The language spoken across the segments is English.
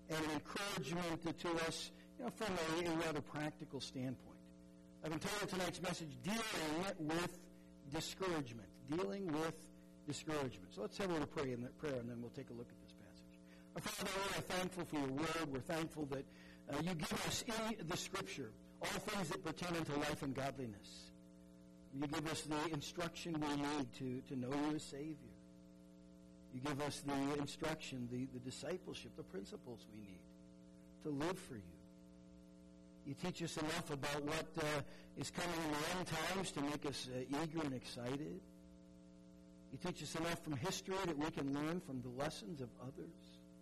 and an encouragement to us, from a rather practical standpoint. I've entitled tonight's message, Dealing with Discouragement. Dealing with Discouragement. So let's have a little prayer, and then we'll take a look at this passage. Our Father, we're thankful for your word. We're thankful that you give us in the Scripture all things that pertain unto life and godliness. You give us the instruction we need to know you as Savior. You give us the instruction, the discipleship, the principles we need to live for you. You teach us enough about what is coming in the end times to make us eager and excited. You teach us enough from history that we can learn from the lessons of others.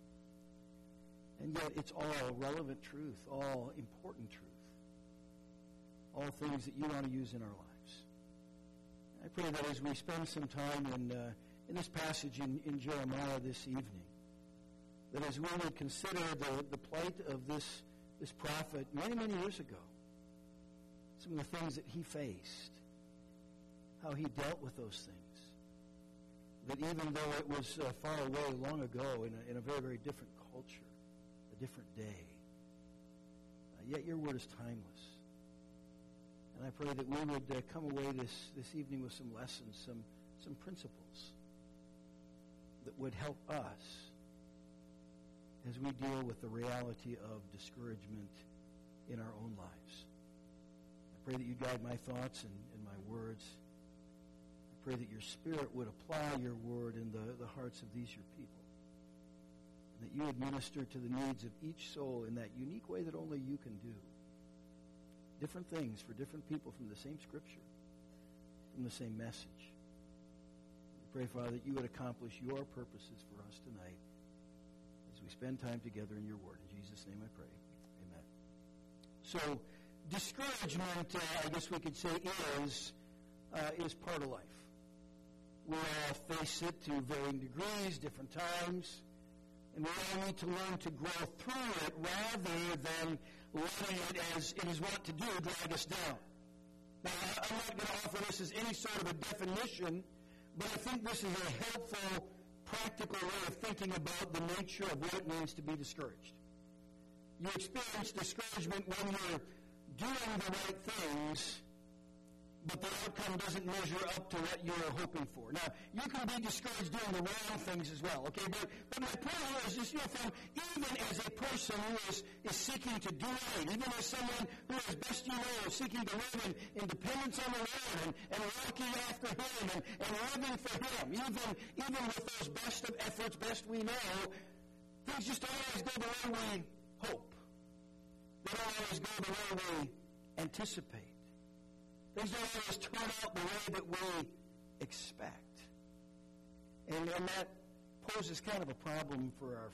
And yet it's all relevant truth, all important truth, all things that you want to use in our lives. I pray that as we spend some time in this passage in Jeremiah this evening, that as we would consider the plight of this prophet many, many years ago, some of the things that he faced, how he dealt with those things, that even though it was far away long ago in a very, very different culture, a different day, yet your word is timeless. And I pray that we would come away this evening with some lessons, some principles that would help us as we deal with the reality of discouragement in our own lives. I pray that you guide my thoughts and my words. I pray that your Spirit would apply your word in the hearts of these your people, and that you would minister to the needs of each soul in that unique way that only you can do. Different things for different people from the same Scripture, from the same message. We pray, Father, that you would accomplish your purposes for us tonight as we spend time together in your word. In Jesus' name I pray. Amen. So, discouragement, I guess we could say, is part of life. We all face it to varying degrees, different times, and we all need to learn to grow through it rather than letting it, as it is wont to do, drag us down. Now, I'm not going to offer this as any sort of a definition, but I think this is a helpful, practical way of thinking about the nature of what it means to be discouraged. You experience discouragement when you're doing the right things, but the outcome doesn't measure up to what you're hoping for. Now, you can be discouraged doing the wrong things as well, okay? But my point here is just, from even as a person who is seeking to do right, even as someone who, as best you know, is seeking to live in dependence on the Lord and walking after Him and living for Him, even with those best of efforts, best we know, things just don't always go the way we hope. They don't always go the way we anticipate. Things don't always turn out the way that we expect. And that poses kind of a problem for our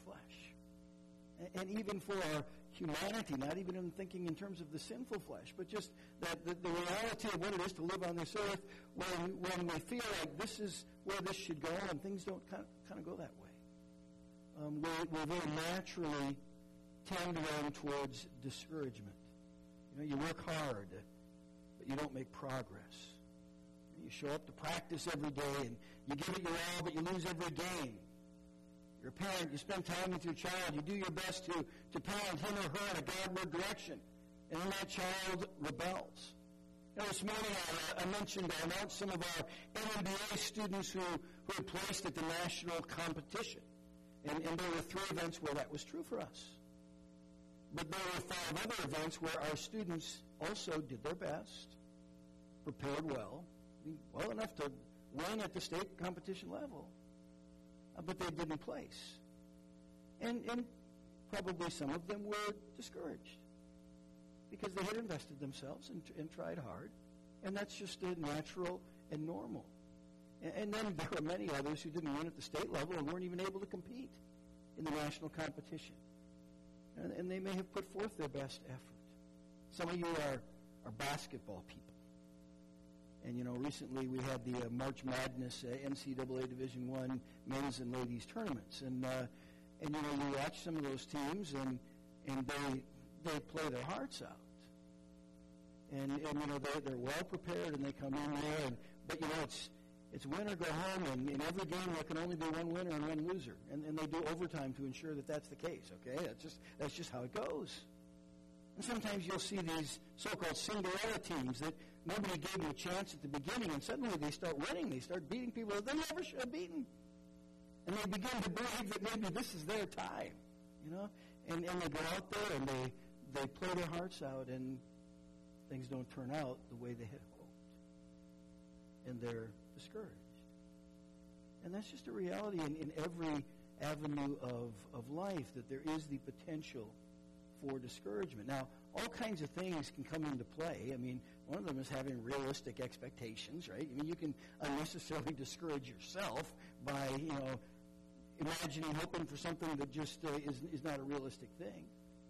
flesh. And even for our humanity, not even in thinking in terms of the sinful flesh, but just that the reality of what it is to live on this earth when we feel like this is where this should go and things don't kind of go that way. We're very naturally tend around towards discouragement. You work hard, you don't make progress. You show up to practice every day, and you give it your all, but you lose every game. You're a parent, you spend time with your child, you do your best to parent him or her in a Godward direction, and then that child rebels. This morning I announced some of our MBA students who had placed at the national competition, and there were 3 events where that was true for us. But there were 5 other events where our students also did their best, prepared well enough to win at the state competition level, but they didn't place. And probably some of them were discouraged because they had invested themselves and tried hard, and that's just natural and normal. And then there were many others who didn't win at the state level and weren't even able to compete in the national competition. And they may have put forth their best effort. Some of you are basketball people. And, recently we had the March Madness NCAA Division I men's and ladies tournaments. And you watch some of those teams, and they play their hearts out. And they're well prepared, and they come in there. But, It's win or go home, and in every game there can only be one winner and one loser. And they do overtime to ensure that that's the case, okay? That's just how it goes. And sometimes you'll see these so-called Cinderella teams that nobody gave them a chance at the beginning, and suddenly they start winning. They start beating people that they never should have beaten. And they begin to believe that maybe this is their time, you know? And they go out there and they play their hearts out, and things don't turn out the way they had hoped. And they're discouraged. And that's just a reality in every avenue of life, that there is the potential for discouragement. Now, all kinds of things can come into play. I mean, one of them is having realistic expectations, right? I mean, you can unnecessarily discourage yourself by, imagining, hoping for something that just is not a realistic thing.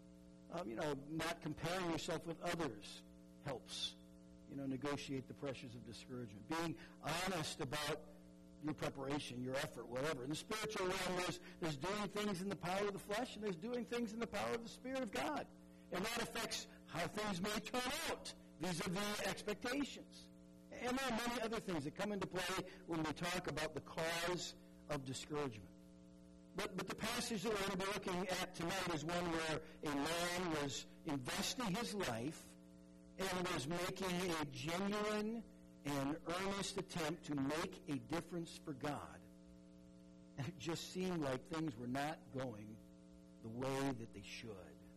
Not comparing yourself with others helps, negotiate the pressures of discouragement. Being honest about your preparation, your effort, whatever. In the spiritual realm, there's doing things in the power of the flesh, and there's doing things in the power of the Spirit of God. And that affects how things may turn out vis-a-vis expectations. And there are many other things that come into play when we talk about the cause of discouragement. But the passage that we're going to be looking at tonight is one where a man was investing his life and was making a genuine and earnest attempt to make a difference for God. And it just seemed like things were not going the way that they should.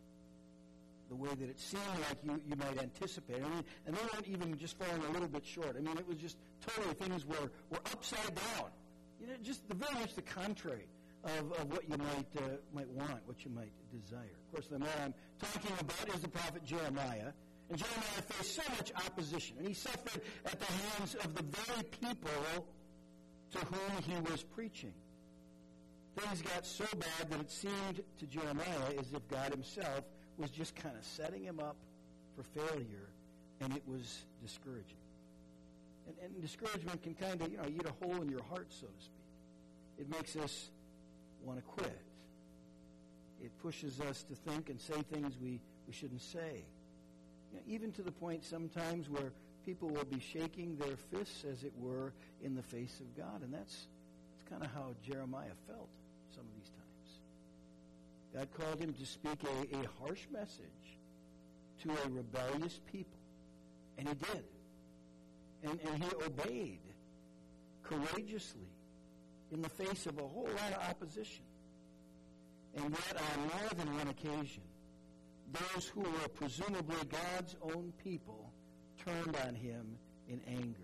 The way that it seemed like you might anticipate. And they weren't even just falling a little bit short. I mean, it was just totally things were upside down. Just very much the contrary of what you might want, what you might desire. Of course, the man I'm talking about is the prophet Jeremiah. And Jeremiah faced so much opposition, and he suffered at the hands of the very people to whom he was preaching. Things got so bad that it seemed to Jeremiah as if God himself was just kind of setting him up for failure, and it was discouraging. And discouragement can kind of, eat a hole in your heart, so to speak. It makes us want to quit. It pushes us to think and say things we shouldn't say. Even to the point sometimes where people will be shaking their fists, as it were, in the face of God. And that's kind of how Jeremiah felt some of these times. God called him to speak a harsh message to a rebellious people. And he did. And he obeyed courageously in the face of a whole lot of opposition. And yet, on more than one occasion, those who were presumably God's own people turned on him in anger.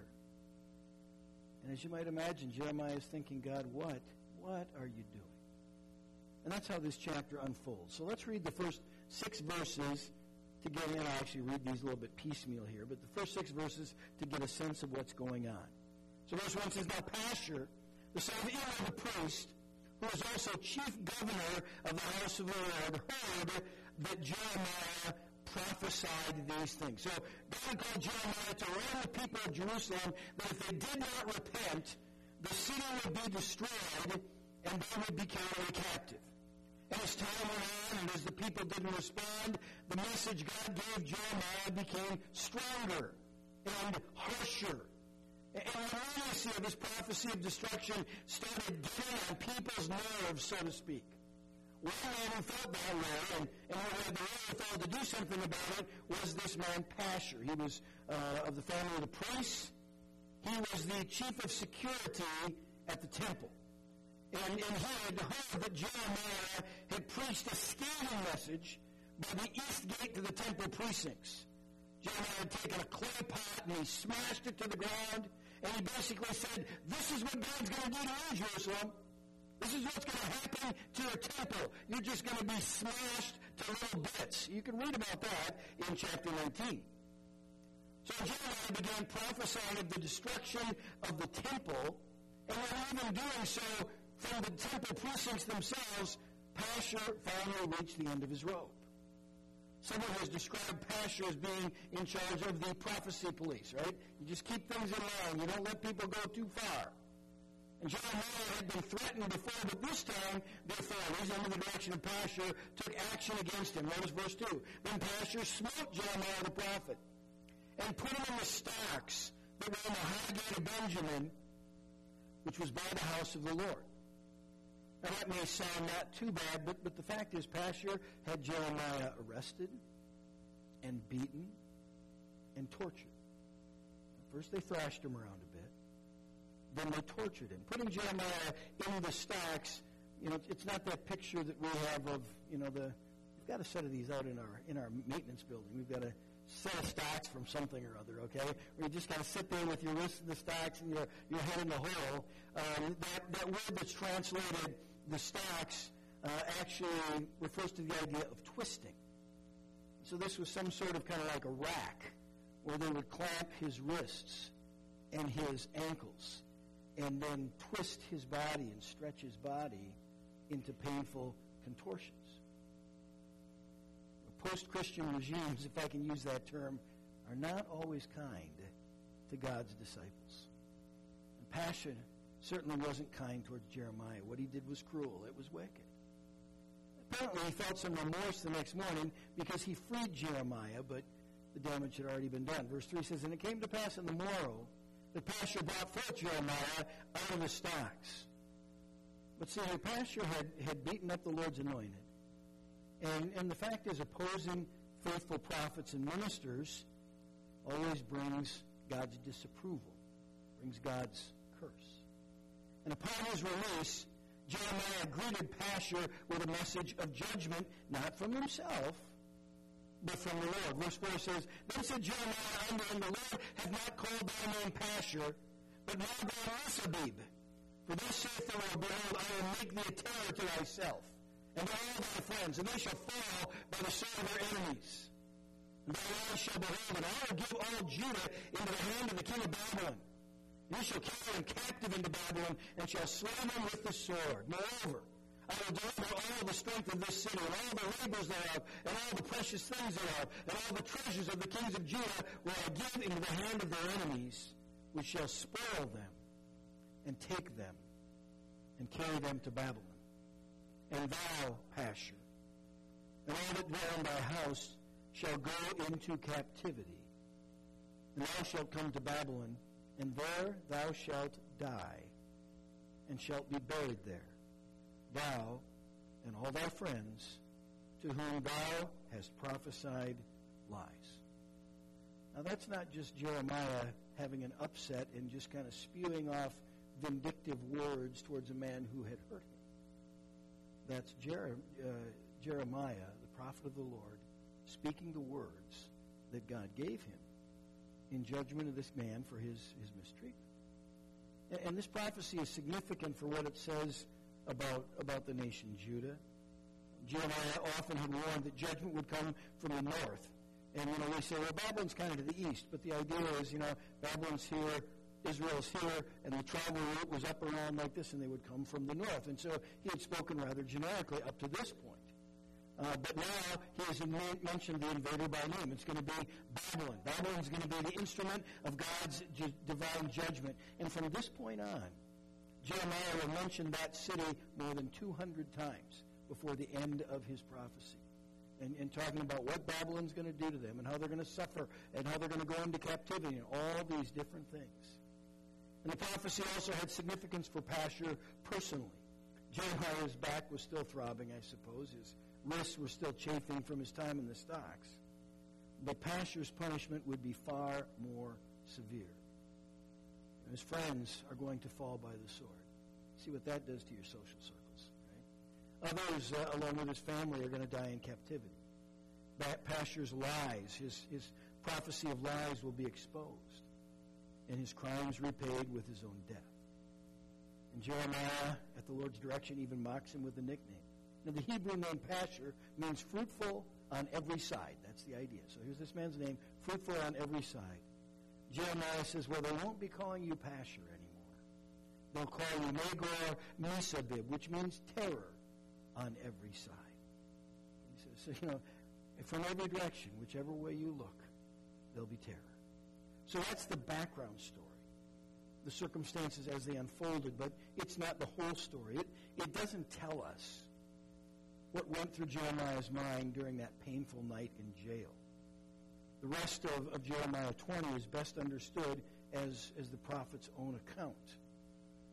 And as you might imagine, Jeremiah is thinking, God, what are you doing? And that's how this chapter unfolds. So let's read the first 6 verses to get in. I'll actually read these a little bit piecemeal here, but the first 6 verses to get a sense of what's going on. So verse 1 says, Now Pashur, the son of Elah the priest, who was also chief governor of the house of the Lord, heard that Jeremiah prophesied these things. So God called Jeremiah to warn the people of Jerusalem that if they did not repent, the city would be destroyed and they would be carried away captive. And as time went on, and as the people didn't respond, the message God gave Jeremiah became stronger and harsher. And the immediacy of his prophecy of destruction started getting on people's nerves, so to speak. One man who felt that way and who had the wherewithal to do something about it was this man Pashur. He was of the family of the priests. He was the chief of security at the temple. And he had heard that Jeremiah had preached a scathing message by the east gate to the temple precincts. Jeremiah had taken a clay pot and he smashed it to the ground, and he basically said, this is what God's going to do to you, Jerusalem. This is what's going to happen to your temple. You're just going to be smashed to little bits. You can read about that in chapter 19. So Jeremiah began prophesying of the destruction of the temple, and while even doing so from the temple precincts themselves, Pashur finally reached the end of his rope. Someone has described Pashur as being in charge of the prophecy police, right? You just keep things in line. You don't let people go too far. And Jeremiah had been threatened before, but this time the authorities, under the direction of Pashur, took action against him. Notice verse 2. Then Pashur smote Jeremiah the prophet and put him in the stocks that were in the high gate of Benjamin, which was by the house of the Lord. Now that may sound not too bad, but the fact is Pashur had Jeremiah arrested and beaten and tortured. First they thrashed him around a bit. Then they tortured him. Putting Jeremiah in the stocks, it's not that picture that we have of, we've got a set of these out in our maintenance building. We've got a set of stocks from something or other, okay? Where you just got to sit there with your wrists in the stocks and your head in the hole. That word that's translated the stocks actually refers to the idea of twisting. So this was some sort of kind of like a rack where they would clamp his wrists and his ankles and then twist his body and stretch his body into painful contortions. Post-Christian regimes, if I can use that term, are not always kind to God's disciples. And Pashur certainly wasn't kind towards Jeremiah. What he did was cruel. It was wicked. Apparently he felt some remorse the next morning because he freed Jeremiah, but the damage had already been done. Verse 3 says, "And it came to pass on the morrow that Pashur brought forth Jeremiah out of the stocks." But see, Pashur had beaten up the Lord's anointed. And the fact is, opposing faithful prophets and ministers always brings God's disapproval, brings God's curse. And upon his release, Jeremiah greeted Pashur with a message of judgment, not from himself, but from the Lord. Verse 4 says, "Then said Jeremiah unto him, The Lord hath not called thy name Pashur, but now thou Mesabib. For thus saith the Lord, Behold, I will make thee a terror to thyself, and to all thy friends, and they shall fall by the sword of their enemies. And thy eyes shall behold, and I will give all Judah into the hand of the king of Babylon. And he shall carry them captive into Babylon, and shall slay them with the sword. Moreover, I will deliver all the strength of this city, and all the labors thereof, and all the precious things thereof, and all the treasures of the kings of Judah will I give into the hand of their enemies, which shall spoil them, and take them, and carry them to Babylon. And thou, Pashur, and all that dwell in thy house shall go into captivity, and thou shalt come to Babylon, and there thou shalt die, and shalt be buried there, thou and all thy friends, to whom thou hast prophesied lies." Now that's not just Jeremiah having an upset and just kind of spewing off vindictive words towards a man who had hurt him. That's Jeremiah, the prophet of the Lord, speaking the words that God gave him in judgment of this man for his mistreatment. And this prophecy is significant for what it says about the nation Judah. Jeremiah often had warned that judgment would come from the north. And, we say, well, Babylon's kind of to the east, but the idea is, Babylon's here, Israel's here, and the travel route was up around like this, and they would come from the north. And so he had spoken rather generically up to this point. But now he has mentioned the invader by name. It's going to be Babylon. Babylon's going to be the instrument of God's divine judgment. And from this point on, Jeremiah will mention that city more than 200 times before the end of his prophecy. And talking about what Babylon's going to do to them and how they're going to suffer and how they're going to go into captivity and all these different things. And the prophecy also had significance for Pashur personally. Jeremiah's back was still throbbing, I suppose. His wrists were still chafing from his time in the stocks. But Pashur's punishment would be far more severe. His friends are going to fall by the sword. See what that does to your social circles. Right? Others, along with his family, are going to die in captivity. Pashur's lies, his prophecy of lies will be exposed, and his crimes repaid with his own death. And Jeremiah, at the Lord's direction, even mocks him with a nickname. Now, the Hebrew name Pashur means fruitful on every side. That's the idea. So here's this man's name, fruitful on every side. Jeremiah says, well, they won't be calling you Pashur anymore. They'll call you Magor Mesabib, which means terror on every side. He says, from every direction, whichever way you look, there'll be terror. So that's the background story, the circumstances as they unfolded, but it's not the whole story. It doesn't tell us what went through Jeremiah's mind during that painful night in jail. The rest of Jeremiah 20 is best understood as the prophet's own account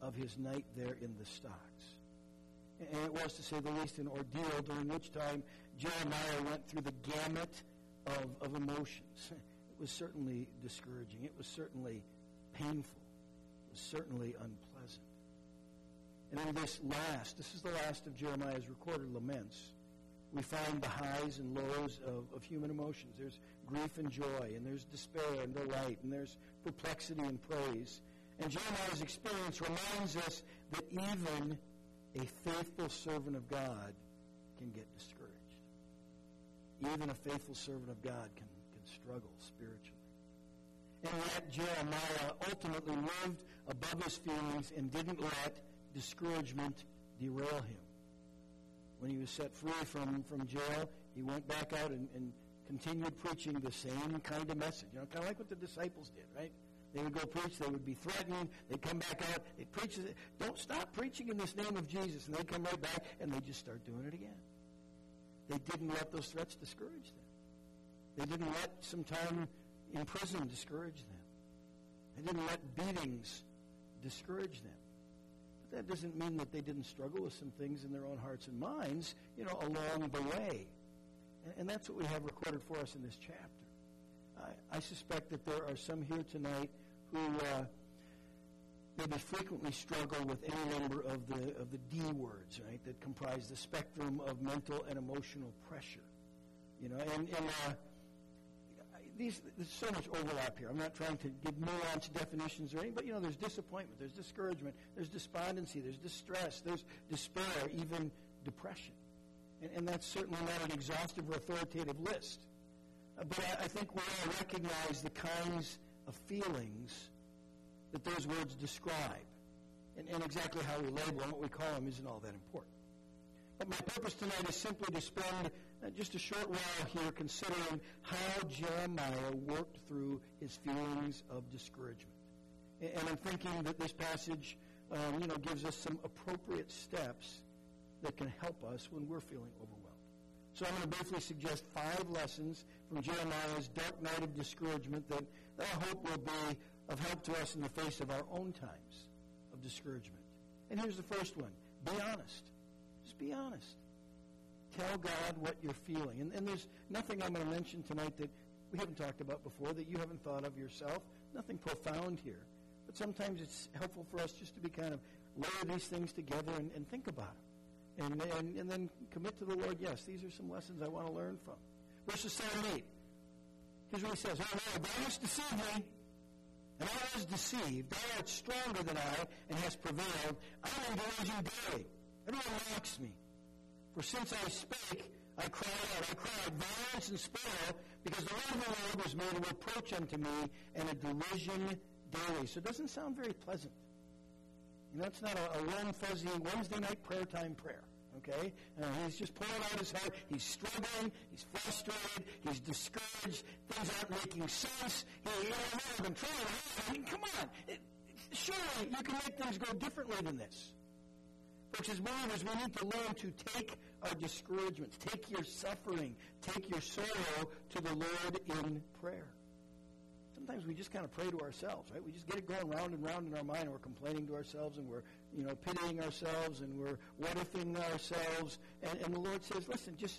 of his night there in the stocks. And it was, to say the least, an ordeal during which time Jeremiah went through the gamut of emotions. It was certainly discouraging. It was certainly painful. It was certainly unpleasant. And in this is the last of Jeremiah's recorded laments. We find the highs and lows of human emotions. There's grief and joy, and there's despair and delight, and there's perplexity and praise. And Jeremiah's experience reminds us that even a faithful servant of God can get discouraged. Even a faithful servant of God can struggle spiritually. And yet Jeremiah ultimately lived above his feelings and didn't let discouragement derail him. When he was set free from jail, he went back out and continued preaching the same kind of message. Kind of like what the disciples did, right? They would go preach, they would be threatened, they'd come back out, they'd preach, don't stop preaching in this name of Jesus, and they'd come right back, and they'd just start doing it again. They didn't let those threats discourage them. They didn't let some time in prison discourage them. They didn't let beatings discourage them. But that doesn't mean that they didn't struggle with some things in their own hearts and minds, along the way. And that's what we have recorded for us in this chapter. I suspect that there are some here tonight who maybe frequently struggle with any number of the D words, right, that comprise the spectrum of mental and emotional pressure. There's so much overlap here. I'm not trying to give nuanced definitions or anything, but there's disappointment, there's discouragement, there's despondency, there's distress, there's despair, even depression. And that's certainly not an exhaustive or authoritative list. But I think we all recognize the kinds of feelings that those words describe. And exactly how we label them, what we call them, isn't all that important. But my purpose tonight is simply to spend just a short while here considering how Jeremiah worked through his feelings of discouragement. And I'm thinking that this passage, gives us some appropriate steps that can help us when we're feeling overwhelmed. So I'm going to briefly suggest 5 lessons from Jeremiah's dark night of discouragement that I hope will be of help to us in the face of our own times of discouragement. And here's the first one. Be honest. Just be honest. Tell God what you're feeling. And there's nothing I'm going to mention tonight that we haven't talked about before, that you haven't thought of yourself. Nothing profound here. But sometimes it's helpful for us just to be kind of layer these things together and think about them. And then commit to the Lord, yes, these are some lessons I want to learn from. Verses 7 and 8. Here's what he says. Oh, no, thou hast deceived me, and I was deceived. Thou art stronger than I, and hast prevailed. I am in delusion daily. Everyone mocks me. For since I spake, I cried out. I cried violence and spoil, because the word of the Lord was made a reproach unto me, and a derision daily. So it doesn't sound very pleasant. It's not a warm, fuzzy Wednesday night prayer time prayer, okay? He's just pouring out his heart. He's struggling. He's frustrated. He's discouraged. Things aren't making sense. I've been trying. I mean, come on. Surely you can make things go differently than this. Folks, as believers, we need to learn to take our discouragements, take your suffering, take your sorrow to the Lord in prayer. Sometimes we just kind of pray to ourselves, right? We just get it going round and round in our mind, and we're complaining to ourselves, and we're, pitying ourselves, and we're what-ifing ourselves. And the Lord says, listen, just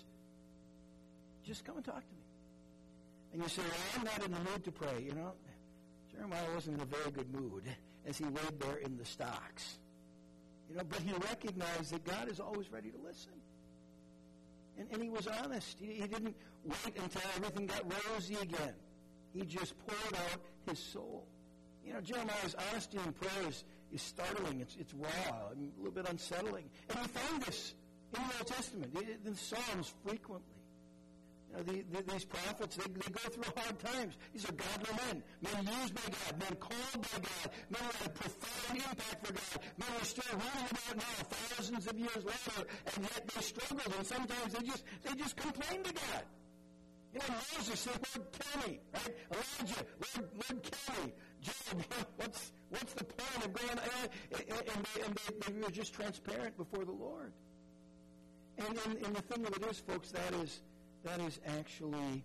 come and talk to me. And you say, well, I'm not in the mood to pray. Jeremiah wasn't in a very good mood as he laid there in the stocks. But he recognized that God is always ready to listen. And he was honest. He didn't wait until everything got rosy again. He just poured out his soul. Jeremiah's honesty in prayer is startling. It's raw, and a little bit unsettling. And we find this in the Old Testament, in the Psalms frequently. These prophets, they go through hard times. These are godly men used by God, men called by God, men with a profound impact for God, men who are still ruling about now, thousands of years later, and yet they struggled, and sometimes they just complain to God. Moses said, Lord, kill me, right? Elijah, Lord, kill me. Job, what's the point of going on? And they were just transparent before the Lord. And the thing of it is, folks, that is actually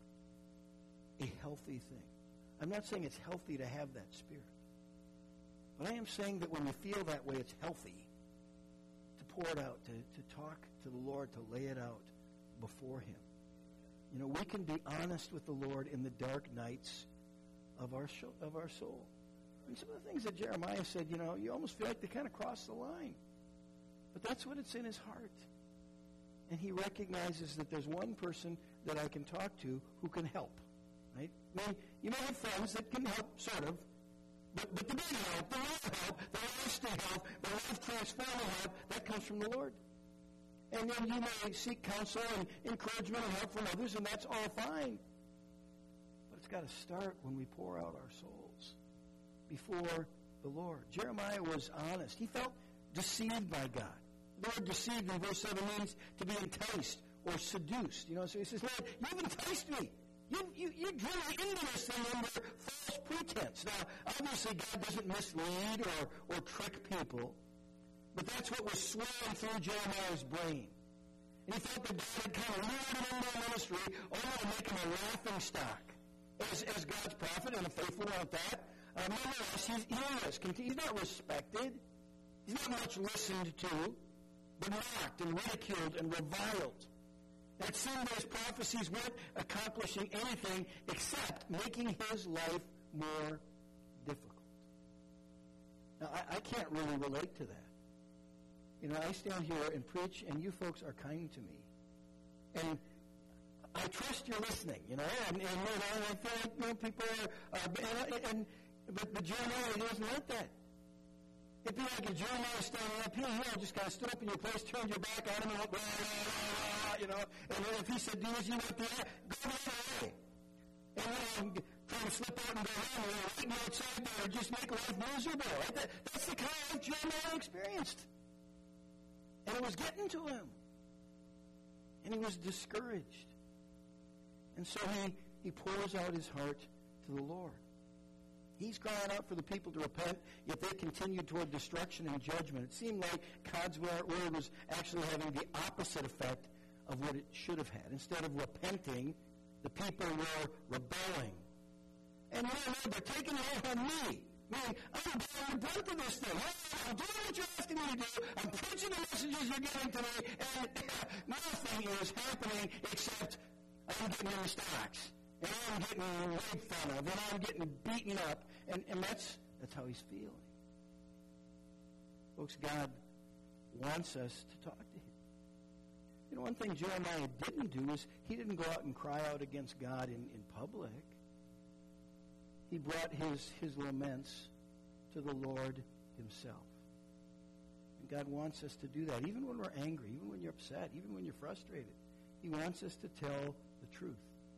a healthy thing. I'm not saying it's healthy to have that spirit. But I am saying that when you feel that way, it's healthy to pour it out, to talk to the Lord, to lay it out before Him. You know, we can be honest with the Lord in the dark nights of our soul. And some of the things that Jeremiah said, you know, you almost feel like they kind of crossed the line. But that's what it's in his heart. And he recognizes that there's one person that I can talk to who can help. Right? I mean, you may have friends that can help, sort of. But the big help, the real help, the lasting help, the life-transforming help, that comes from the Lord. And then you may seek counsel and encouragement and help from others, and that's all fine. But it's got to start when we pour out our souls before the Lord. Jeremiah was honest. He felt deceived by God. The word deceived in verse 7 means to be enticed or seduced. You know, so he says, Lord, you've enticed me. You drew me into this thing under false pretense. Now, obviously, God doesn't mislead or trick people, but that's what was swirling through Jeremiah's brain. And he felt that God had kind of lured him into ministry only to make him a laughing stock as God's prophet and a faithful one at that. Nonetheless, he's not respected. He's not much listened to, but mocked and ridiculed and reviled. And it seemed that his prophecies weren't accomplishing anything except making his life more difficult. Now, I can't really relate to that. You know, I stand here and preach, and you folks are kind to me. And I trust you're listening, you know, and I feel like, you know, people are, but Jeremiah, he wasn't like that. It'd be like if Jeremiah standing up here, you know, just kind of stood up in your place, turned your back on him, and went, blah, blah, blah, you know, and then if he said, do as you want to, go the other way. And then trying to slip out and go home, or waiting outside there, or just make life miserable. Right? That's the kind of life Jeremiah experienced. And it was getting to him. And he was discouraged. And so he pours out his heart to the Lord. He's crying out for the people to repent, yet they continued toward destruction and judgment. It seemed like God's word was actually having the opposite effect of what it should have had. Instead of repenting, the people were rebelling. And they're taking it out on me. Meaning, I'm bearing the brunt of this thing. I'm doing what you're asking me to do. I'm preaching the messages you're giving to me, and nothing is happening except I'm getting in the stocks. And I'm getting made fun of, and I'm getting beaten up, and that's how he's feeling. Folks, God wants us to talk to him. You know, one thing Jeremiah didn't do is he didn't go out and cry out against God in public. He brought his laments to the Lord himself. And God wants us to do that, even when we're angry, even when you're upset, even when you're frustrated. He wants us to tell the truth.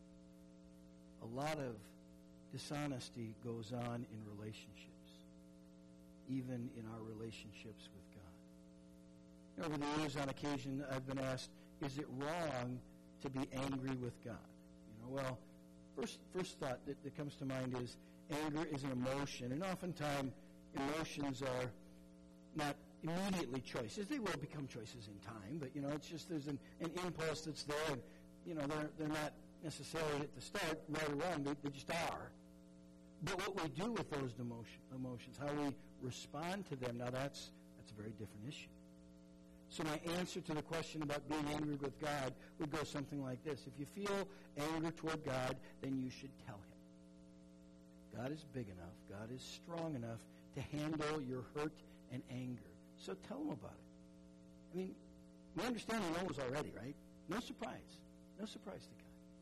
A lot of dishonesty goes on in relationships, even in our relationships with God. You know, over the years, on occasion, I've been asked, is it wrong to be angry with God? You know, well, first thought that comes to mind is anger is an emotion, and oftentimes emotions are not immediately choices. They will become choices in time, but, you know, it's just there's an impulse that's there, and, you know, they're not necessarily at the start, right or wrong, they just are. But what we do with those emotions, how we respond to them, now that's a very different issue. So my answer to the question about being angry with God would go something like this. If you feel anger toward God, then you should tell him. God is big enough, God is strong enough to handle your hurt and anger. So tell him about it. I mean, we understand he knows already, right? No surprise. No surprise to God.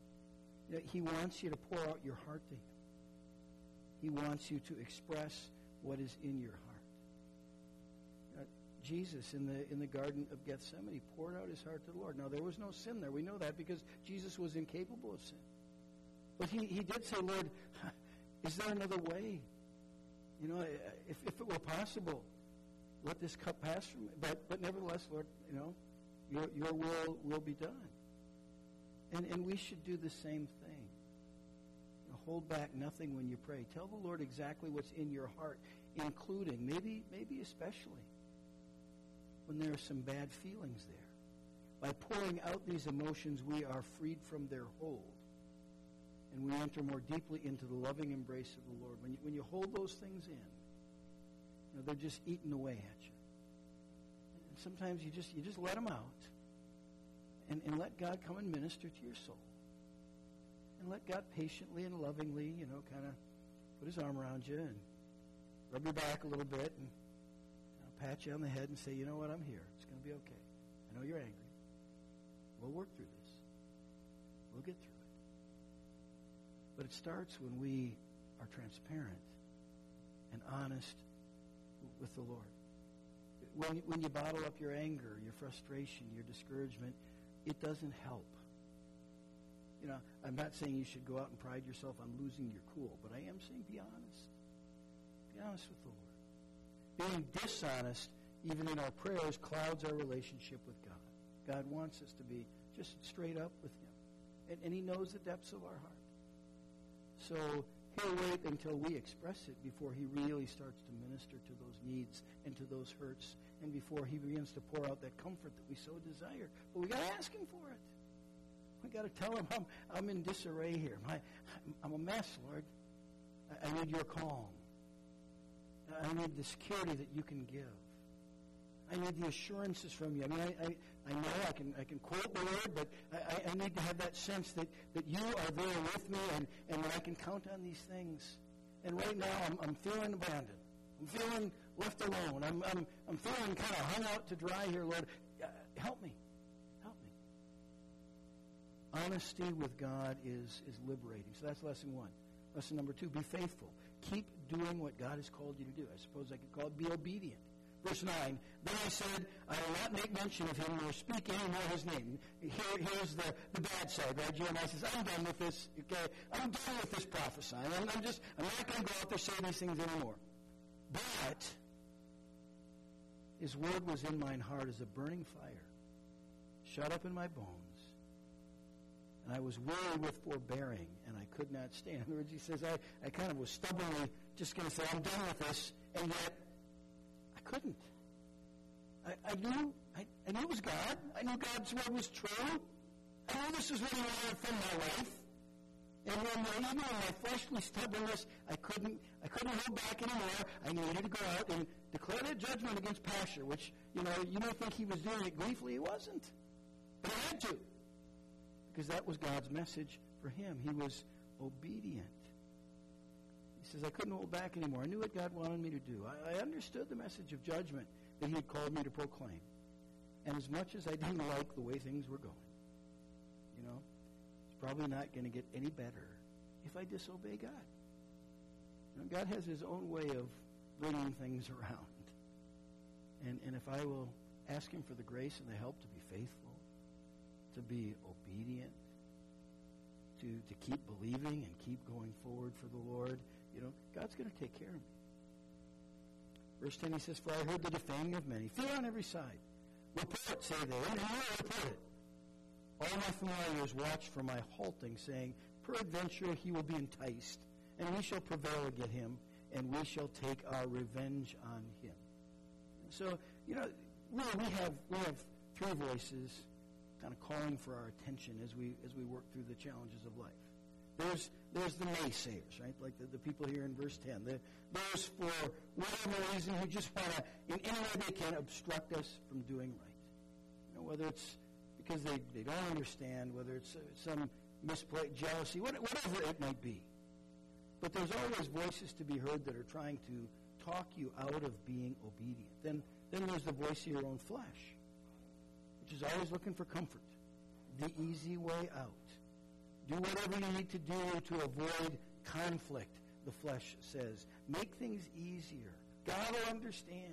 He wants you to pour out your heart to him. He wants you to express what is in your heart. Jesus in the Garden of Gethsemane poured out his heart to the Lord. Now, there was no sin there. We know that because Jesus was incapable of sin. But he did say, Lord, is there another way? You know, if it were possible, let this cup pass from me. But nevertheless, Lord, you know, your will be done. And we should do the same thing. You know, hold back nothing when you pray. Tell the Lord exactly what's in your heart, including, maybe especially, when there are some bad feelings there. By pouring out these emotions, we are freed from their hold. And we enter more deeply into the loving embrace of the Lord. When you hold those things in, they're just eating away at you. And sometimes you just let them out and let God come and minister to your soul. And let God patiently and lovingly, kind of put his arm around you and rub your back a little bit and pat you on the head and say, you know what, I'm here. It's going to be okay. I know you're angry. We'll work through this. We'll get through it. But it starts when we are transparent and honest with the Lord. When you bottle up your anger, your frustration, your discouragement, it doesn't help. I'm not saying you should go out and pride yourself on losing your cool, but I am saying be honest. Be honest with the Lord. Being dishonest, even in our prayers, clouds our relationship with God. God wants us to be just straight up with him. And he knows the depths of our heart. So he'll wait until we express it before he really starts to minister to those needs and to those hurts, and before he begins to pour out that comfort that we so desire. But we got to ask him for it. We got to tell him, I'm in disarray here. I'm a mess, Lord. I need your calm. I need the security that you can give. I need the assurances from you. I mean, I know I can quote the word, but I need to have that sense that you are there with me and that I can count on these things. And right now, I'm feeling abandoned. I'm feeling left alone. I'm feeling kind of hung out to dry here, Lord. Help me. Help me. Honesty with God is liberating. So that's lesson 1. Lesson number 2, be faithful. Keep doing what God has called you to do. I suppose I could call it be obedient. Verse 9, then I said, I will not make mention of him nor speak any more his name. Here's the bad side, right? Jeremiah says, I'm done with this, okay? I'm done with this prophesying. I'm not going to go out there saying these things anymore. But his word was in mine heart as a burning fire, shut up in my bones. And I was weary with forbearing, and I could not stand. In other words, he says, I kind of was stubbornly just going to say, I'm done with this, and yet I couldn't. I knew it was God. I knew God's word was true. I knew this is what he wanted from my life. And even in my fleshly stubbornness, I couldn't hold back anymore. I needed to go out and declare that judgment against Pashur, which, you may think he was doing it gleefully. He wasn't. But I had to. Because that was God's message for him. He was obedient. He says, I couldn't hold back anymore. I knew what God wanted me to do. I understood the message of judgment that he had called me to proclaim. And as much as I didn't like the way things were going, it's probably not going to get any better if I disobey God. God has his own way of bringing things around. And if I will ask him for the grace and the help to be faithful, to be obedient, to keep believing and keep going forward for the Lord, God's going to take care of me. Verse 10, he says, for I heard the defaming of many, fear on every side. Report, say they, and I will report it. All my familiars watch for my halting, saying, peradventure he will be enticed, and we shall prevail against him, and we shall take our revenge on him. So, really we have three voices kind of calling for our attention as we work through the challenges of life. There's the naysayers, right? Like the people here in verse 10. Those for whatever reason who just want to, in any way they can, obstruct us from doing right. Whether it's because they don't understand, whether it's some misplaced jealousy, whatever it might be. But there's always voices to be heard that are trying to talk you out of being obedient. Then there's the voice of your own flesh, which is always looking for comfort, the easy way out. Do whatever you need to do to avoid conflict, the flesh says. Make things easier. God will understand.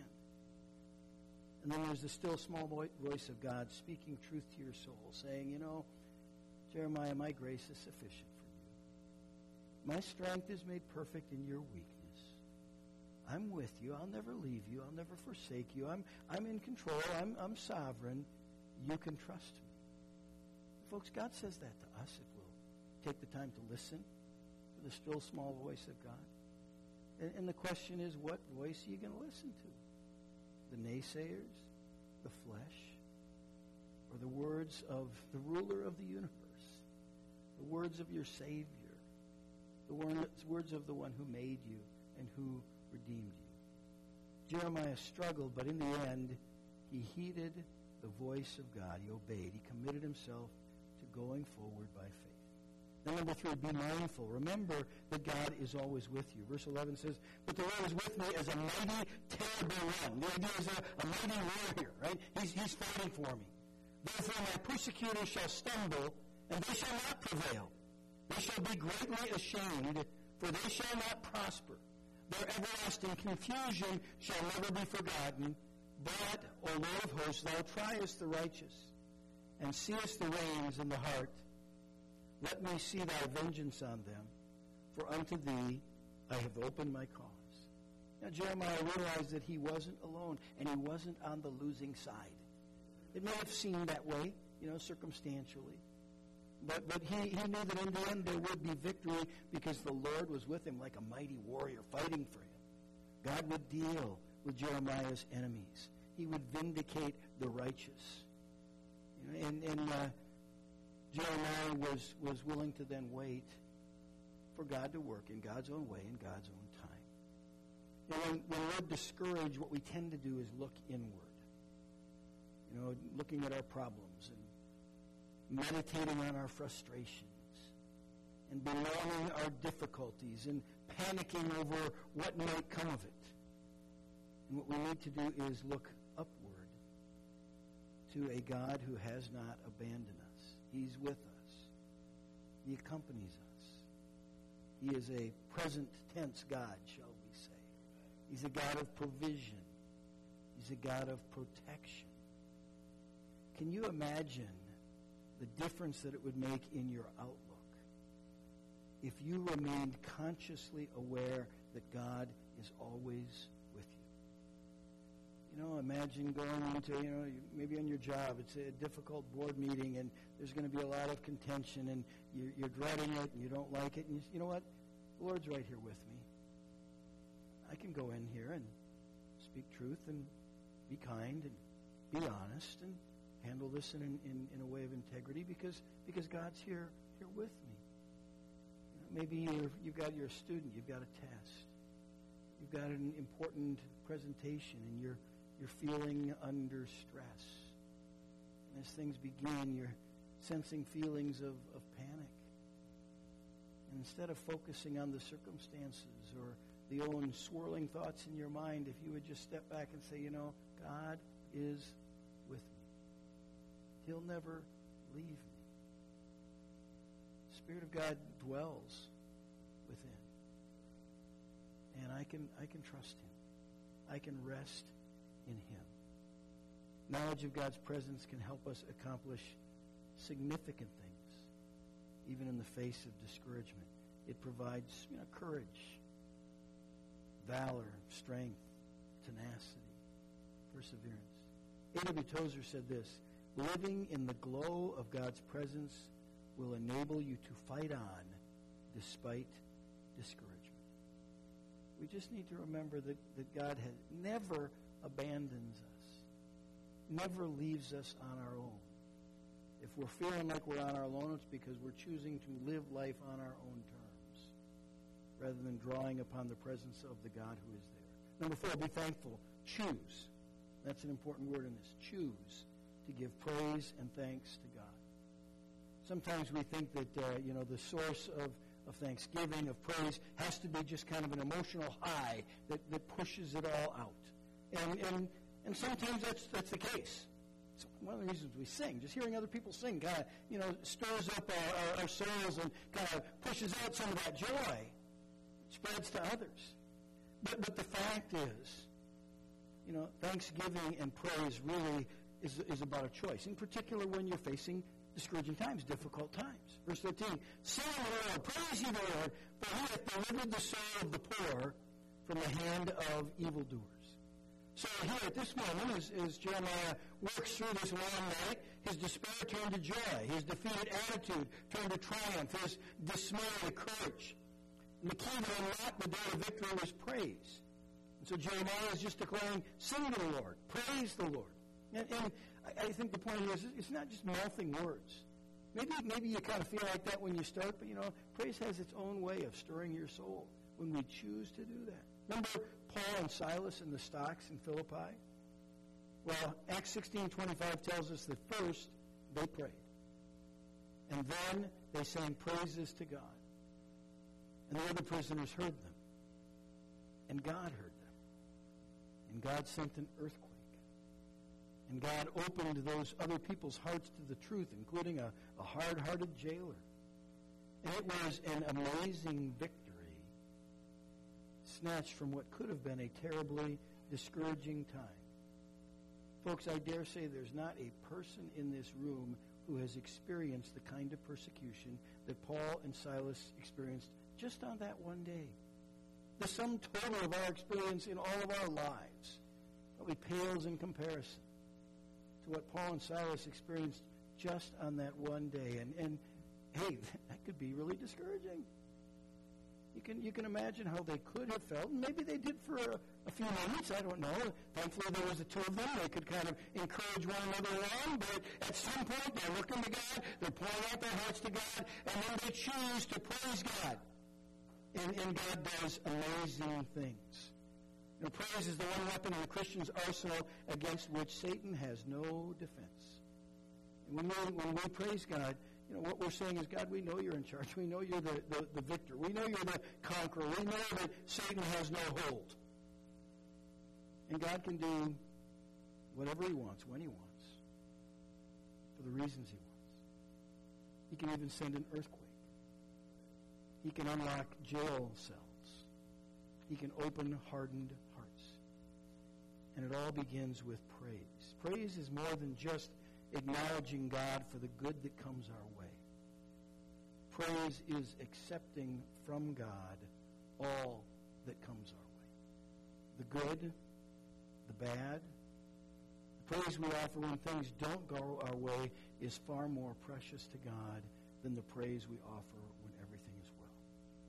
And then there's the still small voice of God speaking truth to your soul, saying, Jeremiah, my grace is sufficient for you. My strength is made perfect in your weakness. I'm with you. I'll never leave you. I'll never forsake you. I'm in control. I'm sovereign. You can trust me. Folks, God says that to us if we'll take the time to listen to the still small voice of God. And the question is, what voice are you going to listen to? The naysayers, the flesh, or the words of the ruler of the universe, the words of your Savior, the words of the one who made you and who redeemed you? Jeremiah struggled, but in the end, he heeded the voice of God. He obeyed. He committed himself to going forward by faith. Then number 3, be mindful. Remember that God is always with you. Verse 11 says, but the Lord is with me as a mighty, terrible one. The idea is a mighty warrior, right? He's fighting for me. Therefore my persecutors shall stumble, and they shall not prevail. They shall be greatly ashamed, for they shall not prosper. Their everlasting confusion shall never be forgotten. But, O Lord of hosts, thou triest the righteous, and seest the reins in the heart. Let me see thy vengeance on them, for unto thee I have opened my cause. Now Jeremiah realized that he wasn't alone, and he wasn't on the losing side. It may have seemed that way, circumstantially. But he knew that in the end there would be victory because the Lord was with him like a mighty warrior fighting for him. God would deal with Jeremiah's enemies. He would vindicate the righteous. And Jeremiah was willing to then wait for God to work in God's own way, in God's own time. When we're discouraged, what we tend to do is look inward. Looking at our problems and meditating on our frustrations and bemoaning our difficulties and panicking over what might come of it. And what we need to do is look upward to a God who has not abandoned us. He's with us. He accompanies us. He is a present tense God, shall we say. He's a God of provision. He's a God of protection. Can you imagine the difference that it would make in your outlook if you remained consciously aware that God is always with you? Imagine going into, maybe on your job, it's a difficult board meeting and there's going to be a lot of contention and you're dreading it and you don't like it. And you know what? The Lord's right here with me. I can go in here and speak truth and be kind and be honest and handle this in a way of integrity because God's here with me. Maybe you've got your student, you've got a test, you've got an important presentation, and you're feeling under stress. And as things begin, you're sensing feelings of panic. And instead of focusing on the circumstances or the own swirling thoughts in your mind, if you would just step back and say, God is with me. He'll never leave me. The Spirit of God dwells within. And I can trust Him. I can rest in Him. Knowledge of God's presence can help us accomplish significant things, even in the face of discouragement. It provides courage, valor, strength, tenacity, perseverance. A.W. Tozer said this: living in the glow of God's presence will enable you to fight on despite discouragement. We just need to remember that God never abandons us, never leaves us on our own. If we're feeling like we're on our own, it's because we're choosing to live life on our own terms rather than drawing upon the presence of the God who is there. Number 4, be thankful. Choose. That's an important word in this. Choose to give praise and thanks to God. Sometimes we think that, the source of thanksgiving, of praise, has to be just kind of an emotional high that pushes it all out. And sometimes that's the case. It's one of the reasons we sing. Just hearing other people sing kind of, stirs up our souls and kind of pushes out some of that joy. Spreads to others. But the fact is, thanksgiving and praise really is about a choice. In particular, when you're facing discouraging times, difficult times. Verse 13, sing the Lord, praise ye the Lord, for He hath delivered the soul of the poor from the hand of evildoers. So here at this moment, as Jeremiah works through this long night, his despair turned to joy, his defeated attitude turned to triumph, his dismay to courage. And the key to unlock the door of victory was praise. And so Jeremiah is just declaring, sing to the Lord, praise the Lord. And I think the point here is it's not just mouthing words. Maybe you kind of feel like that when you start, but praise has its own way of stirring your soul when we choose to do that. Remember Paul and Silas in the stocks in Philippi? Well, Acts 16:25 tells us that first they prayed. And then they sang praises to God. And the other prisoners heard them. And God heard them. And God sent an earthquake. And God opened those other people's hearts to the truth, including a hard-hearted jailer. And it was an amazing victory, snatched from what could have been a terribly discouraging time. Folks, I dare say there's not a person in this room who has experienced the kind of persecution that Paul and Silas experienced just on that one day. The sum total of our experience in all of our lives probably pales in comparison to what Paul and Silas experienced just on that one day. And hey, that could be really discouraging. You can imagine how they could have felt. And maybe they did for a few moments. I don't know. Thankfully, there was the two of them. They could kind of encourage one another along. But at some point, they're looking to God. They're pouring out their hearts to God. And then they choose to praise God. And God does amazing things. You know, praise is the one weapon in the Christian's arsenal against which Satan has no defense. And when we praise God, you know, what we're saying is, God, we know you're in charge. We know you're the victor. We know you're the conqueror. We know that Satan has no hold. And God can do whatever he wants, when he wants, for the reasons he wants. He can even send an earthquake. He can unlock jail cells. He can open hardened hearts. And it all begins with praise. Praise is more than just acknowledging God for the good that comes our way. Praise is accepting from God all that comes our way. The good, the bad. The praise we offer when things don't go our way is far more precious to God than the praise we offer when everything is well.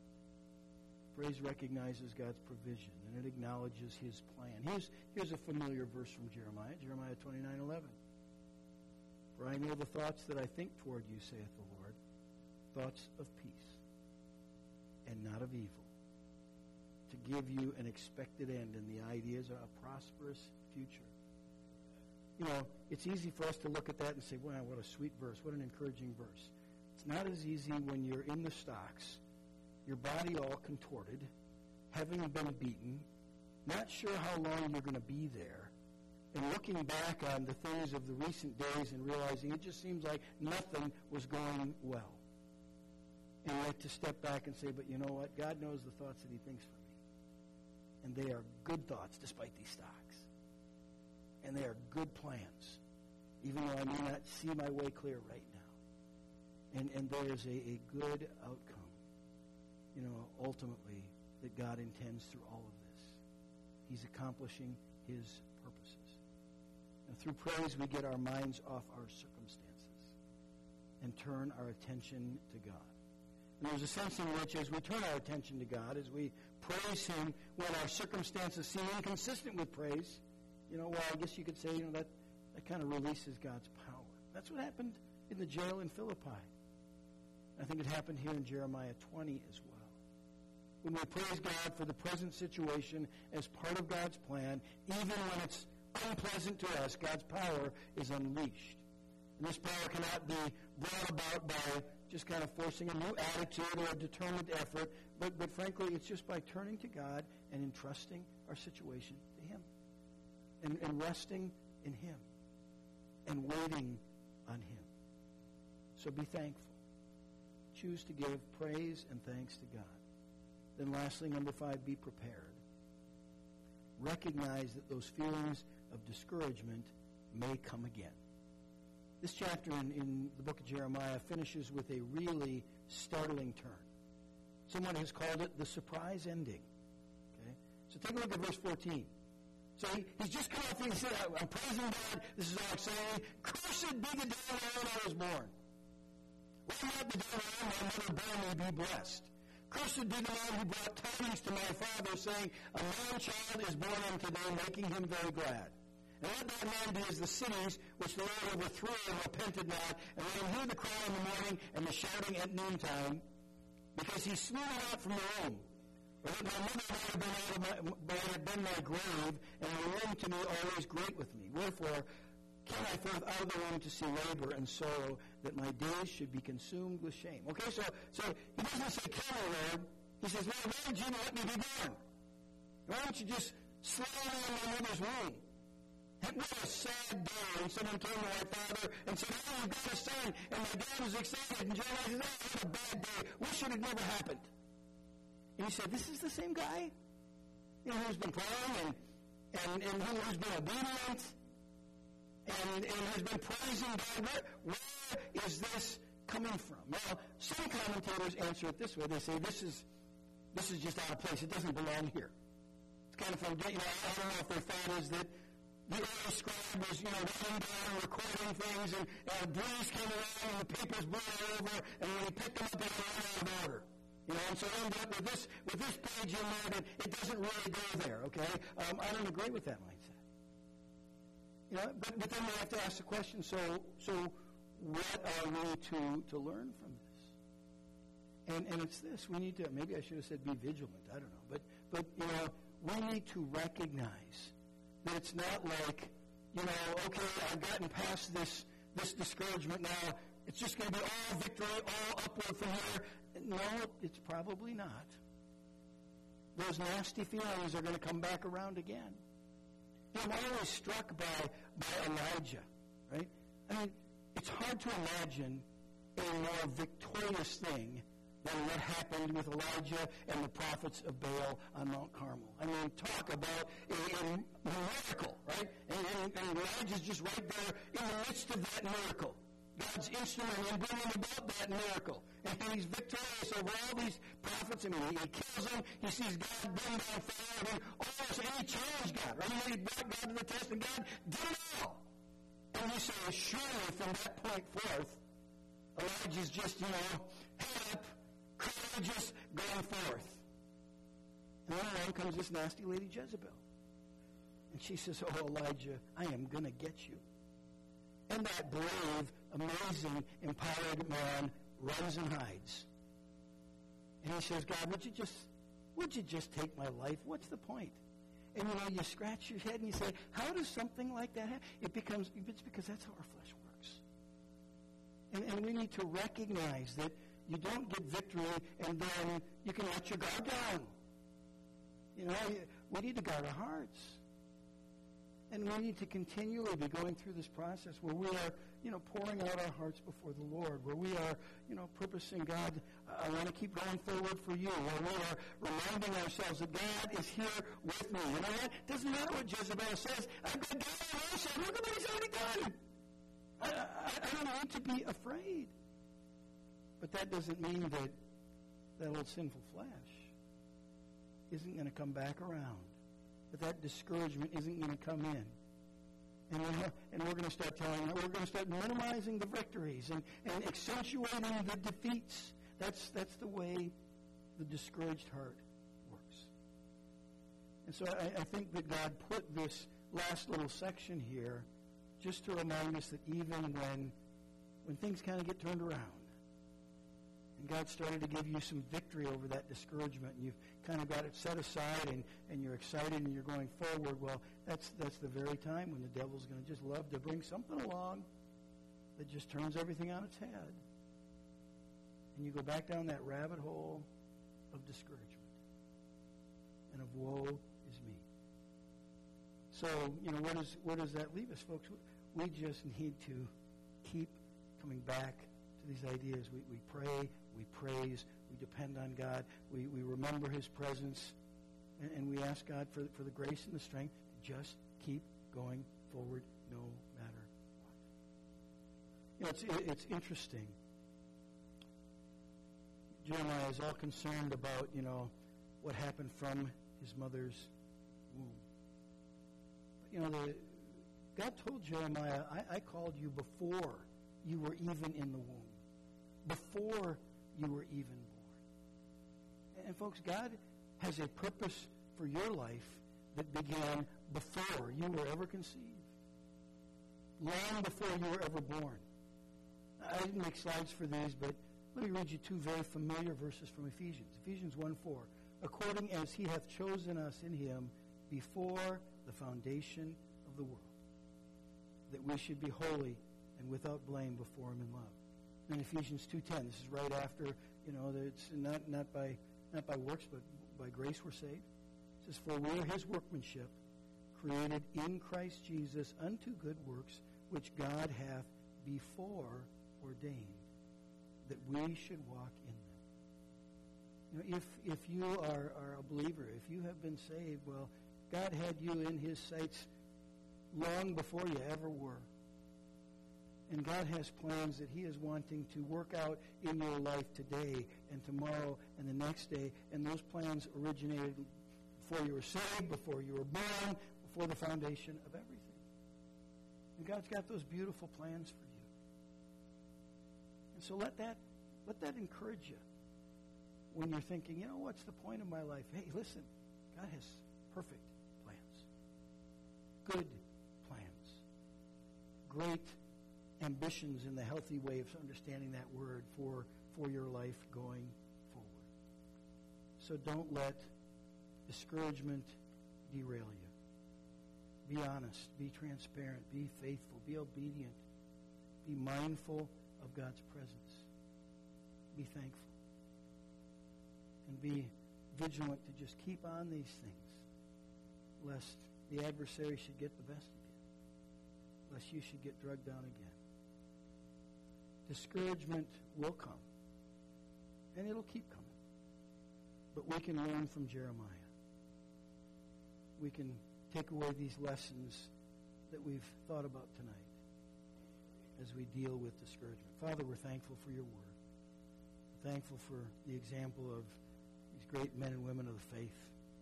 Praise recognizes God's provision, and it acknowledges his plan. Here's a familiar verse from Jeremiah 29:11. For I know the thoughts that I think toward you, saith the Lord, thoughts of peace and not of evil, to give you an expected end. And the idea is a prosperous future. You know, it's easy for us to look at that and say, wow, what a sweet verse, what an encouraging verse. It's not as easy when you're in the stocks, your body all contorted, having been beaten, not sure how long you're going to be there, and looking back on the things of the recent days and realizing it just seems like nothing was going well. And yet to step back and say, but you know what? God knows the thoughts that he thinks for me. And they are good thoughts despite these stocks. And they are good plans, even though I may not see my way clear right now. And there is a good outcome, you know, ultimately, that God intends through all of this. He's accomplishing his purposes. And through praise, we get our minds off our circumstances and turn our attention to God. And there's a sense in which, as we turn our attention to God, as we praise him when our circumstances seem inconsistent with praise, you know, well, I guess you could say, you know, that kind of releases God's power. That's what happened in the jail in Philippi. I think it happened here in Jeremiah 20 as well. When we praise God for the present situation as part of God's plan, even when it's unpleasant to us, God's power is unleashed. And this power cannot be brought about by just kind of forcing a new attitude or a determined effort, but frankly, it's just by turning to God and entrusting our situation to him. And resting in him. And waiting on him. So be thankful. Choose to give praise and thanks to God. Then lastly, number 5, be prepared. Recognize that those feelings of discouragement may come again. This chapter in the book of Jeremiah finishes with a really startling turn. Someone has called it the surprise ending. Okay? So take a look at verse 14. So he's just come off and he said, I'm praising God. This is all exciting. Cursed be the day when I was born. Let not the day when my mother bore me be blessed. Cursed be the man who brought tidings to my father, saying, a man-child is born unto thee, making him very glad. And let that man be as the cities which the Lord overthrew and repented not, and let him hear the cry in the morning and the shouting at noontime, because he slew me not from the womb. Or that my mother might have been my grave, and the womb to me always great with me. Wherefore came I forth out of the womb to see labor and sorrow, that my days should be consumed with shame. Okay, so he doesn't say, come, Lord. He says, Lord, why did you let me be born? Why don't you just slay me in my mother's womb? What a sad day when someone came to my father and said, oh, you've got a son, and my dad was excited, and Jeremiah said, oh, what a bad day. Wish it had never happened. And he said, this is the same guy? You know, who's been praying and who's been obedient and has been praising God. Where is this coming from? Now, some commentators answer it this way. They say, this is just out of place. It doesn't belong here. It's kind of from, I don't know if their thought is that the early scribe was, writing down and recording things, and a breeze came along, and the papers blew all over, and when he picked them up, they were out of order. And so I end up with this page in there that it doesn't really go there, okay? I don't agree with that mindset. But then we have to ask the question, so what are we to learn from this? And it's this. We need to, maybe I should have said be vigilant, I don't know. But we need to recognize that it's not like, okay, I've gotten past this discouragement now. It's just going to be all victory, all upward from here. No, it's probably not. Those nasty feelings are going to come back around again. I'm always struck by Elijah, right? I mean, it's hard to imagine a more victorious thing than what happened with Elijah and the prophets of Baal on Mount Carmel. I mean, talk about a miracle, right? And Elijah's just right there in the midst of that miracle. God's instrument in bringing about that miracle. And he's victorious over all these prophets. I mean, he kills them. He sees God bring down fire. And he challenged God, right? He brought God to the test, and God did it all. And you say, surely from that point forth, Elijah's just, head up, courageous, going forth. And then along comes this nasty lady Jezebel. And she says, oh, Elijah, I am going to get you. And that brave, amazing, empowered man runs and hides. And he says, God, would you just take my life? What's the point? And you scratch your head and you say, how does something like that happen? It's because that's how our flesh works. And we need to recognize that you don't get victory and then you can let your guard down. We need to guard our hearts. And we need to continually be going through this process where we are, pouring out our hearts before the Lord, where we are, purposing, God, I want to keep going forward for you, where we are reminding ourselves that God is here with me. It doesn't matter what Jezebel says. I've got God on my side. Look at what he's already done. I don't need to be afraid. But that doesn't mean that old sinful flesh isn't going to come back around. That discouragement isn't going to come in. And we're going to start we're going to start minimizing the victories and accentuating the defeats. That's the way the discouraged heart works. And so I think that God put this last little section here just to remind us that even when things kind of get turned around, and God started to give you some victory over that discouragement, and you've kind of got it set aside, and you're excited, and you're going forward, well, that's the very time when the devil's going to just love to bring something along that just turns everything on its head. And you go back down that rabbit hole of discouragement and of woe is me. So, where does that leave us, folks? We just need to keep coming back to these ideas. We pray, we praise, we depend on God, we remember his presence, and we ask God for the grace and the strength to just keep going forward no matter what. It's interesting. Jeremiah is all concerned about, what happened from his mother's womb. But, God told Jeremiah, I called you before you were even in the womb. Before you were even born. And folks, God has a purpose for your life that began before you were ever conceived. Long before you were ever born. I didn't make slides for these, but let me read you two very familiar verses from Ephesians. Ephesians 1:4. according as he hath chosen us in him before the foundation of the world, that we should be holy and without blame before him in love. In Ephesians 2:10, this is right after, that it's not by works, but by grace we're saved. It says, for we are his workmanship, created in Christ Jesus unto good works, which God hath before ordained, that we should walk in them. If you are a believer, if you have been saved, well, God had you in his sights long before you ever were. And God has plans that he is wanting to work out in your life today and tomorrow and the next day. And those plans originated before you were saved, before you were born, before the foundation of everything. And God's got those beautiful plans for you. And so let that encourage you when you're thinking, what's the point of my life? Hey, listen, God has perfect plans. Good plans. Great ambitions in the healthy way of understanding that word for your life going forward. So don't let discouragement derail you. Be honest. Be transparent. Be faithful. Be obedient. Be mindful of God's presence. Be thankful. And be vigilant to just keep on these things, lest the adversary should get the best of you, lest you should get drugged down again. Discouragement will come, and it'll keep coming. But we can learn from Jeremiah. We can take away these lessons that we've thought about tonight as we deal with discouragement. Father, we're thankful for your word. We're thankful for the example of these great men and women of the faith.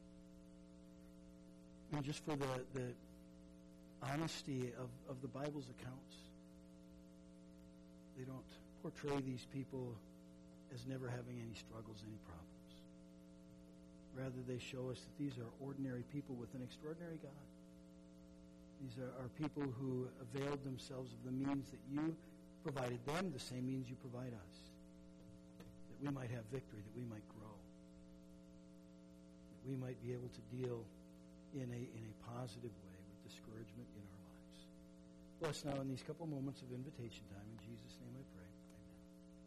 And just for the honesty of the Bible's accounts. They don't portray these people as never having any struggles, any problems. Rather, they show us that these are ordinary people with an extraordinary God. These are people who availed themselves of the means that you provided them, the same means you provide us, that we might have victory, that we might grow, that we might be able to deal in a positive way with discouragement in our lives. Bless now in these couple moments of invitation time. In Jesus' name.